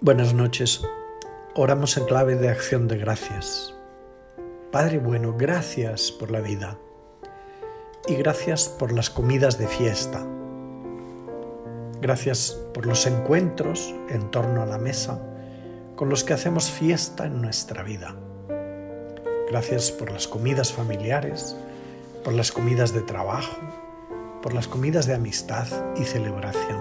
Buenas noches. Oramos en clave de acción de gracias. Padre bueno, gracias por la vida y gracias por las comidas de fiesta. Gracias por los encuentros en torno a la mesa con los que hacemos fiesta en nuestra vida. Gracias por las comidas familiares, por las comidas de trabajo, por las comidas de amistad y celebración.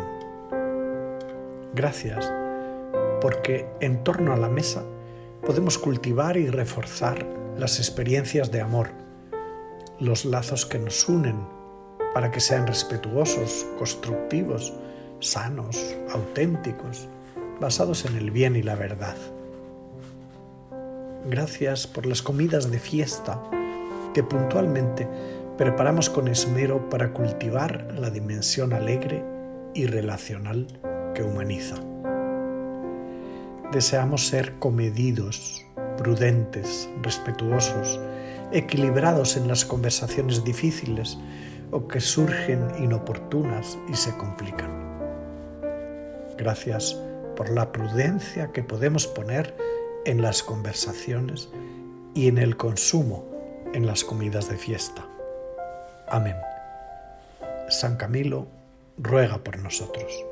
Gracias porque en torno a la mesa podemos cultivar y reforzar las experiencias de amor, los lazos que nos unen para que sean respetuosos, constructivos, sanos, auténticos, basados en el bien y la verdad. Gracias por las comidas de fiesta que puntualmente preparamos con esmero para cultivar la dimensión alegre y relacional que humaniza. Deseamos ser comedidos, prudentes, respetuosos, equilibrados en las conversaciones difíciles o que surgen inoportunas y se complican. Gracias por la prudencia que podemos poner en las conversaciones y en el consumo en las comidas de fiesta. Amén. San Camilo ruega por nosotros.